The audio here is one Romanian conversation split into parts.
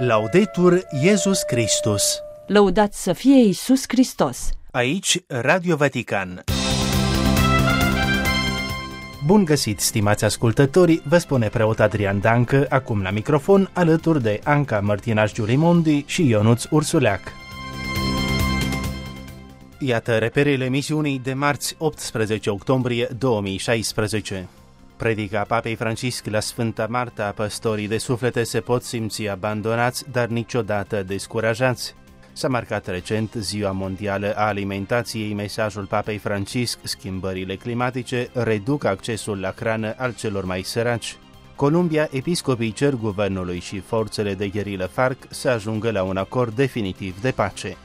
Laudetur Iesus Christus. Lăudați să fie Iisus Hristos. Aici Radio Vatican. Bun găsit, stimați ascultători, vă spune preot Adrian Dancă, acum la microfon, alături de Anca Mărtinaș-Giulimondi și Ionuț Ursuleac. Iată reperele emisiunii de marți 18 octombrie 2016. Predica Papei Francisc la Sfânta Marta: păstorii de suflete se pot simți abandonați, dar niciodată descurajați. S-a marcat recent Ziua Mondială a Alimentației. Mesajul Papei Francisc: schimbările climatice reduc accesul la hrană al celor mai săraci. Columbia, episcopii cer guvernului și forțele de gherilă FARC să ajungă la un acord definitiv de pace.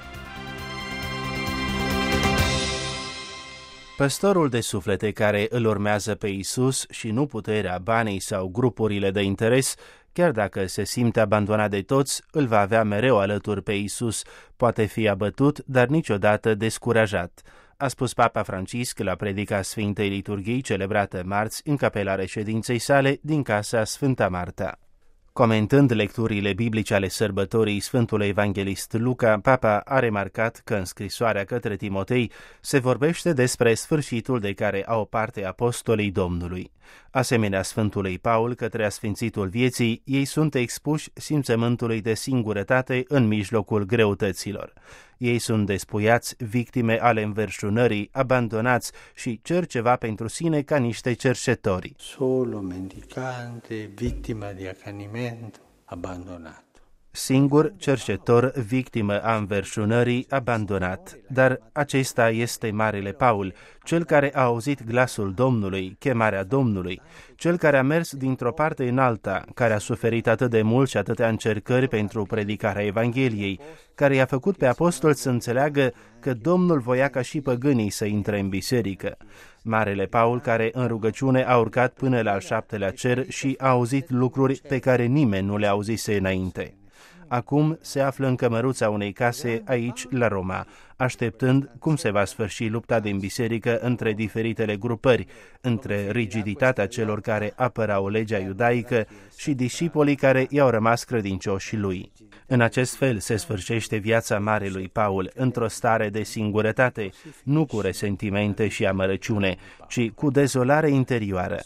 Păstorul de suflete care îl urmează pe Iisus și nu puterea, banii sau grupurile de interes, chiar dacă se simte abandonat de toți, îl va avea mereu alături pe Iisus, poate fi abătut, dar niciodată descurajat, a spus Papa Francisc la predica Sfintei Liturghii celebrată marți în capela reședinței sale din casa Sfânta Marta. Comentând lecturile biblice ale sărbătorii Sfântului Evanghelist Luca, Papa a remarcat că în scrisoarea către Timotei se vorbește despre sfârșitul de care au parte apostolii Domnului. Asemenea Sfântului Paul către asfințitul vieții, ei sunt expuși simțământului de singurătate în mijlocul greutăților. Ei sunt despuiați, victime ale înverșunării, abandonați și cer ceva pentru sine ca niște cerșetori. Solo mendicante, vittima di accanimento, abbandonato. Singur, cerșetor, victimă a înverșunării, abandonat. Dar acesta este Marele Paul, cel care a auzit glasul Domnului, chemarea Domnului, cel care a mers dintr-o parte în alta, care a suferit atât de mult și atâtea încercări pentru predicarea Evangheliei, care i-a făcut pe apostol să înțeleagă că Domnul voia ca și păgânii să intre în biserică. Marele Paul, care în rugăciune a urcat până la al 7-lea cer și a auzit lucruri pe care nimeni nu le auzise înainte. Acum se află în cămăruța unei case aici, la Roma, așteptând cum se va sfârși lupta din biserică între diferitele grupări, între rigiditatea celor care apărau legea iudaică și discipolii care i-au rămas credincioși lui. În acest fel se sfârșește viața Marelui Paul, într-o stare de singurătate, nu cu resentimente și amărăciune, ci cu dezolare interioară.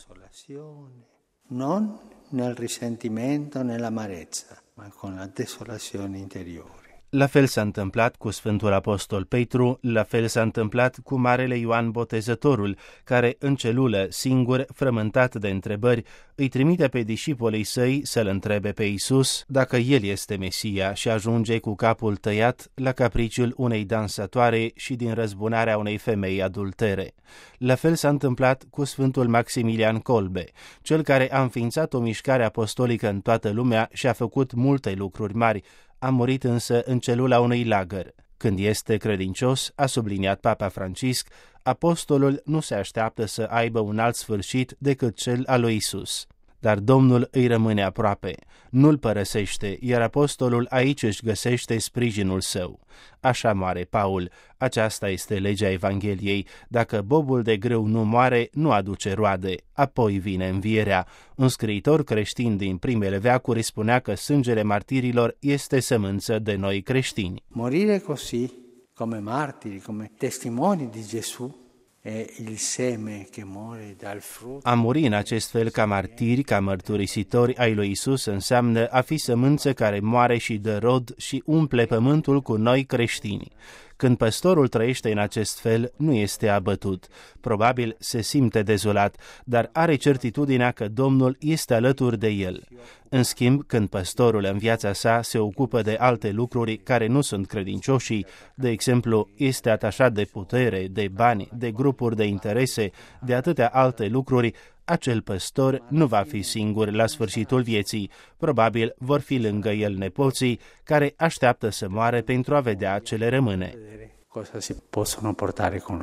Non nel risentimento, nell'amarezza, ma con la desolazione interiore. La fel s-a întâmplat cu Sfântul Apostol Petru, la fel s-a întâmplat cu Marele Ioan Botezătorul, care, în celulă, singur, frământat de întrebări, îi trimite pe discipolii săi să-L întrebe pe Iisus dacă El este Mesia și ajunge cu capul tăiat la capriciul unei dansatoare și din răzbunarea unei femei adultere. La fel s-a întâmplat cu Sfântul Maximilian Kolbe, cel care a înființat o mișcare apostolică în toată lumea și a făcut multe lucruri mari, a murit însă în celula unui lagăr. Când este credincios, a subliniat Papa Francisc, apostolul nu se așteaptă să aibă un alt sfârșit decât cel al lui Isus. Dar Domnul îi rămâne aproape, nu-l părăsește, iar apostolul aici își găsește sprijinul său. Așa moare Paul, aceasta este legea Evangheliei, dacă bobul de grâu nu moare, nu aduce roade, apoi vine învierea. Un scriitor creștin din primele veacuri spunea că sângele martirilor este sămânță de noi creștini. Morire così, come martiri, come testimoni di Gesù, e il seme che muore dal frutto. A muri în acest fel ca martiri, ca mărturisitori ai lui Isus, înseamnă a fi sămânță care moare și dă rod și umple pământul cu noi creștini. Când păstorul trăiește în acest fel, nu este abătut. Probabil se simte dezolat, dar are certitudinea că Domnul este alături de el. În schimb, când păstorul în viața sa se ocupă de alte lucruri care nu sunt credincioșii, de exemplu, este atașat de putere, de bani, de grupuri de interese, de atâtea alte lucruri, acel păstor nu va fi singur la sfârșitul vieții. Probabil vor fi lângă el nepoții care așteaptă să moară pentru a vedea ce le rămâne. Cosa si possono portare con loro.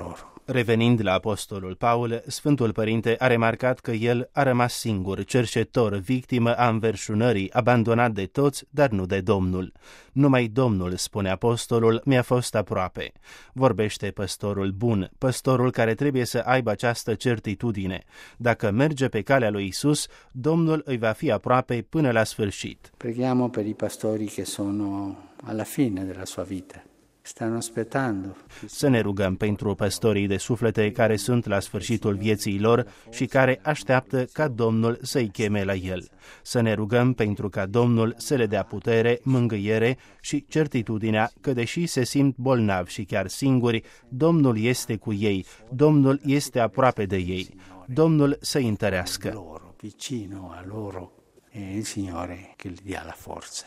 Revenind la apostolul Paul, Sfântul Părinte a remarcat că el a rămas singur, cercetor, victimă a înverșunării, abandonat de toți, dar nu de Domnul. Numai Domnul, spune apostolul, mi-a fost aproape. Vorbește păstorul bun, păstorul care trebuie să aibă această certitudine. Dacă merge pe calea lui Isus, Domnul îi va fi aproape până la sfârșit. Preghiamo per i pastori che sono alla fine della sua vita. Stanno aspettando. Să ne rugăm pentru păstorii de suflete care sunt la sfârșitul vieții lor și care așteaptă ca Domnul să-i cheme la el. Să ne rugăm pentru ca Domnul să le dea putere, mângâiere și certitudinea că, deși se simt bolnavi și chiar singuri, Domnul este cu ei, Domnul este aproape de ei. Domnul să-i întărească. Loro, vicino a loro, e il Signore che gli dia la forza.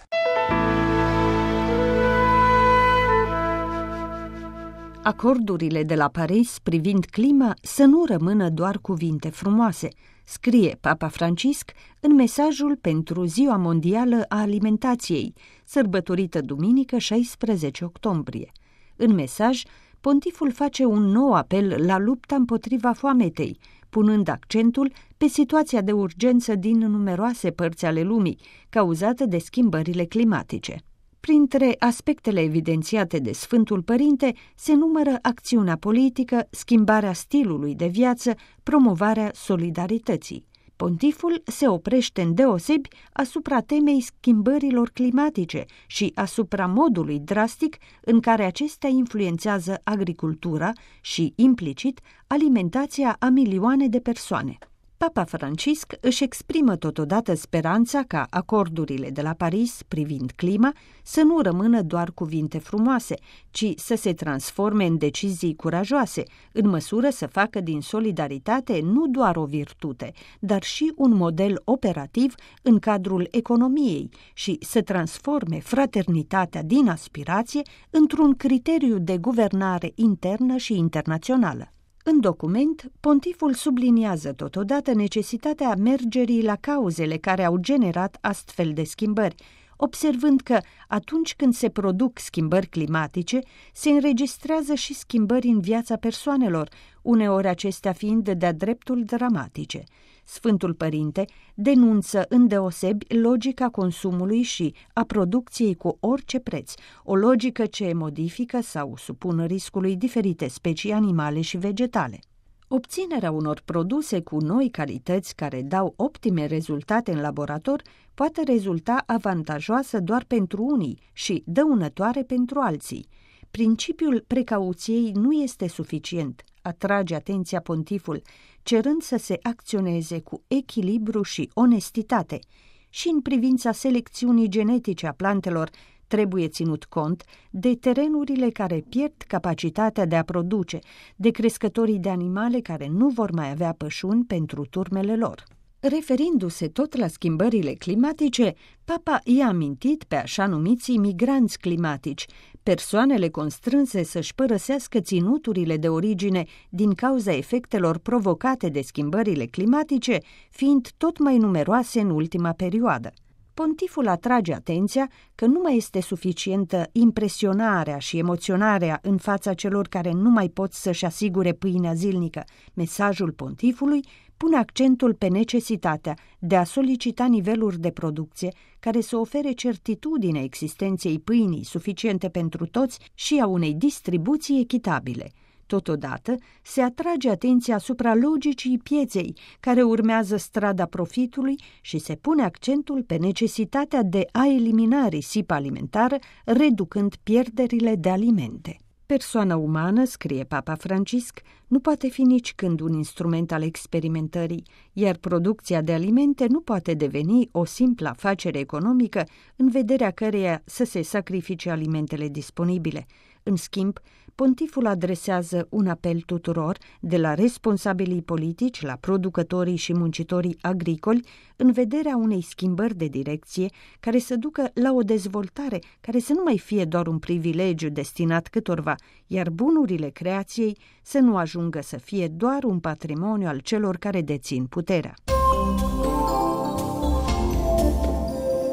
Acordurile de la Paris privind clima să nu rămână doar cuvinte frumoase, scrie Papa Francisc în mesajul pentru Ziua Mondială a Alimentației, sărbătorită duminică 16 octombrie. În mesaj, pontiful face un nou apel la lupta împotriva foametei, punând accentul pe situația de urgență din numeroase părți ale lumii, cauzată de schimbările climatice. Printre aspectele evidențiate de Sfântul Părinte se numără acțiunea politică, schimbarea stilului de viață, promovarea solidarității. Pontiful se oprește îndeosebi asupra temei schimbărilor climatice și asupra modului drastic în care acestea influențează agricultura și, implicit, alimentația a milioane de persoane. Papa Francisc își exprimă totodată speranța ca acordurile de la Paris privind clima să nu rămână doar cuvinte frumoase, ci să se transforme în decizii curajoase, în măsură să facă din solidaritate nu doar o virtute, dar și un model operativ în cadrul economiei și să transforme fraternitatea din aspirație într-un criteriu de guvernare internă și internațională. În document, pontiful subliniază totodată necesitatea mergerii la cauzele care au generat astfel de schimbări, observând că atunci când se produc schimbări climatice, se înregistrează și schimbări în viața persoanelor, uneori acestea fiind de-a dreptul dramatice. Sfântul Părinte denunță îndeosebi logica consumului și a producției cu orice preț, o logică ce modifică sau supune riscului diferite specii animale și vegetale. Obținerea unor produse cu noi calități care dau optime rezultate în laborator poate rezulta avantajoasă doar pentru unii și dăunătoare pentru alții. Principiul precauției nu este suficient, atrage atenția pontiful, cerând să se acționeze cu echilibru și onestitate. Și în privința selecțiunii genetice a plantelor trebuie ținut cont de terenurile care pierd capacitatea de a produce, de crescătorii de animale care nu vor mai avea pășuni pentru turmele lor. Referindu-se tot la schimbările climatice, Papa i-a amintit pe așa numiții migranți climatici, persoanele constrânse să-și părăsească ținuturile de origine din cauza efectelor provocate de schimbările climatice, fiind tot mai numeroase în ultima perioadă. Pontiful atrage atenția că nu mai este suficientă impresionarea și emoționarea în fața celor care nu mai pot să-și asigure pâinea zilnică. Mesajul pontifului pune accentul pe necesitatea de a solicita niveluri de producție care să ofere certitudine existenței pâinii suficiente pentru toți și a unei distribuții echitabile. Totodată, se atrage atenția asupra logicii pieței, care urmează strada profitului și se pune accentul pe necesitatea de a elimina risipa alimentară, reducând pierderile de alimente. Persoana umană, scrie Papa Francisc, nu poate fi nicicând un instrument al experimentării, iar producția de alimente nu poate deveni o simplă afacere economică în vederea căreia să se sacrifice alimentele disponibile. În schimb, pontiful adresează un apel tuturor, de la responsabilii politici la producătorii și muncitorii agricoli, în vederea unei schimbări de direcție care să ducă la o dezvoltare care să nu mai fie doar un privilegiu destinat câtorva, iar bunurile creației să nu ajungă să fie doar un patrimoniu al celor care dețin puterea.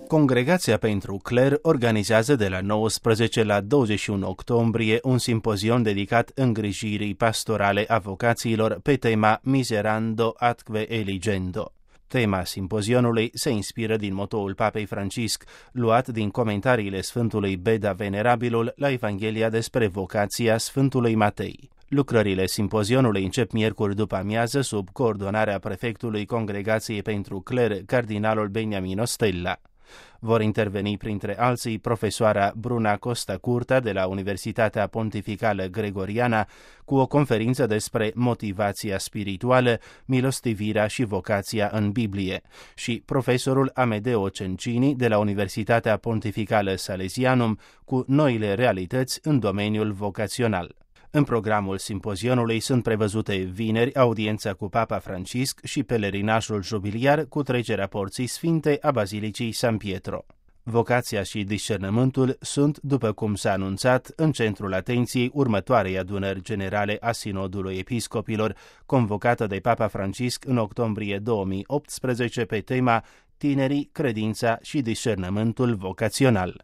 Congregația pentru Cler organizează de la 19 la 21 octombrie un simpozion dedicat îngrijirii pastorale a vocațiilor pe tema Miserando atque eligendo. Tema simpozionului se inspiră din motoul Papei Francisc, luat din comentariile Sfântului Beda Venerabilul la Evanghelia despre vocația Sfântului Matei. Lucrările simpozionului încep miercuri după amiază sub coordonarea prefectului Congregației pentru Cler, cardinalul Beniamino Stella. Vor interveni printre alții profesoara Bruna Costa Curta de la Universitatea Pontificală Gregoriana cu o conferință despre motivația spirituală, milostivirea și vocația în Biblie și profesorul Amedeo Cencini de la Universitatea Pontificală Salesianum cu noile realități în domeniul vocațional. În programul simpozionului sunt prevăzute vineri audiența cu Papa Francisc și pelerinajul jubiliar cu trecerea porții sfinte a Bazilicii San Pietro. Vocația și discernământul sunt, după cum s-a anunțat, în centrul atenției următoarei adunări generale a Sinodului Episcopilor, convocată de Papa Francisc în octombrie 2018 pe tema Tinerii, credința și discernământul vocațional.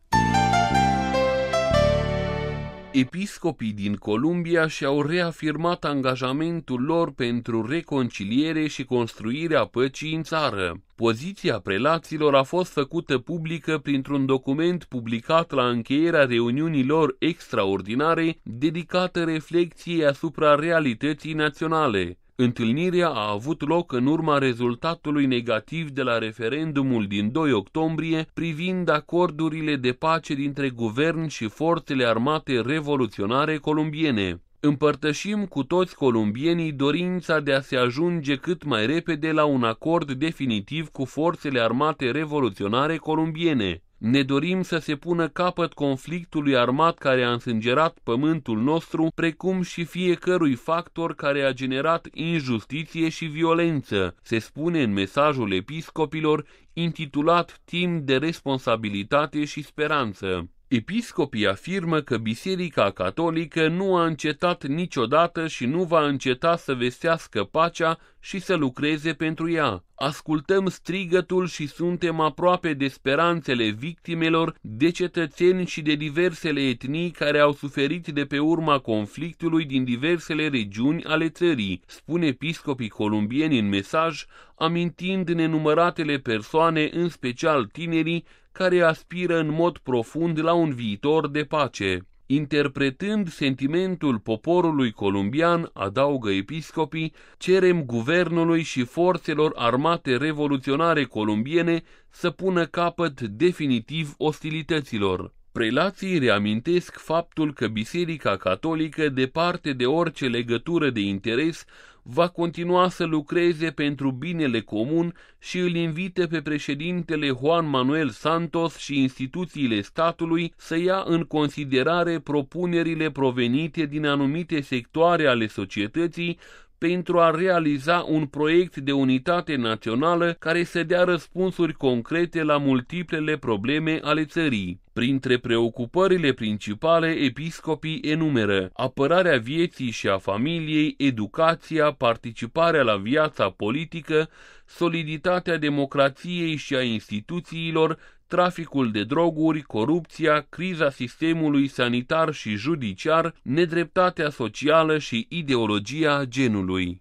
Episcopii din Columbia și-au reafirmat angajamentul lor pentru reconciliere și construirea păcii în țară. Poziția prelaților a fost făcută publică printr-un document publicat la încheierea reuniunilor extraordinare dedicată reflecției asupra realității naționale. Întâlnirea a avut loc în urma rezultatului negativ de la referendumul din 2 octombrie privind acordurile de pace dintre guvern și forțele armate revoluționare colombiene. Împărtășim cu toți colombienii dorința de a se ajunge cât mai repede la un acord definitiv cu forțele armate revoluționare colombiene. Ne dorim să se pună capăt conflictului armat care a însângerat pământul nostru, precum și fiecărui factor care a generat injustiție și violență, se spune în mesajul episcopilor intitulat Timp de responsabilitate și speranță. Episcopii afirmă că Biserica Catolică nu a încetat niciodată și nu va înceta să vestească pacea și să lucreze pentru ea. Ascultăm strigătul și suntem aproape de speranțele victimelor, de cetățeni și de diversele etnii care au suferit de pe urma conflictului din diversele regiuni ale țării, spune episcopii columbieni în mesaj, amintind nenumăratele persoane, în special tinerii, care aspiră în mod profund la un viitor de pace. Interpretând sentimentul poporului colombian, adaugă episcopii, cerem guvernului și forțelor armate revoluționare colombiene să pună capăt definitiv ostilităților. Prelații reamintesc faptul că Biserica Catolică, departe de orice legătură de interes, va continua să lucreze pentru binele comun și îl invită pe președintele Juan Manuel Santos și instituțiile statului să ia în considerare propunerile provenite din anumite sectoare ale societății pentru a realiza un proiect de unitate națională care să dea răspunsuri concrete la multiplele probleme ale țării. Printre preocupările principale, episcopii enumeră apărarea vieții și a familiei, educația, participarea la viața politică, soliditatea democrației și a instituțiilor, traficul de droguri, corupția, criza sistemului sanitar și judiciar, nedreptatea socială și ideologia genului.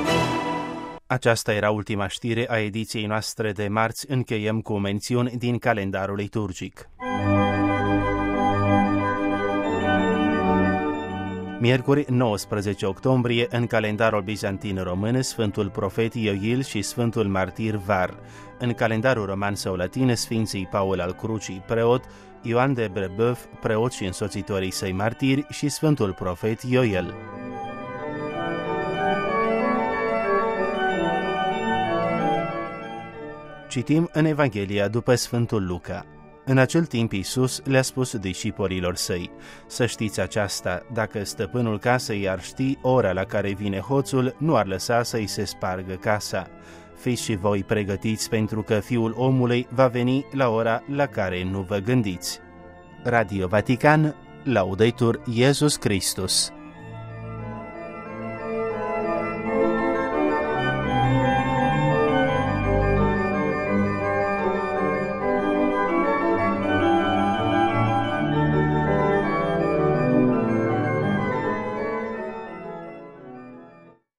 Aceasta era ultima știre a ediției noastre de marți. Încheiem cu mențiuni din calendarul liturgic. Miercuri, 19 octombrie, în calendarul bizantin român, Sfântul Profet Ioil și Sfântul Martir Var. În calendarul roman sau latin, Sfinții Paul al Crucii, preot, Ioan de Brebeuf, preot și însoțitorii săi martiri, și Sfântul Profet Ioil. Citim în Evanghelia după Sfântul Luca. În acel timp Iisus le-a spus discipolilor săi: să știți aceasta, dacă stăpânul casei ar ști ora la care vine hoțul, nu ar lăsa să-i se spargă casa. Fiți și voi pregătiți, pentru că Fiul omului va veni la ora la care nu vă gândiți. Radio Vatican, Laudetur Iesus Christus.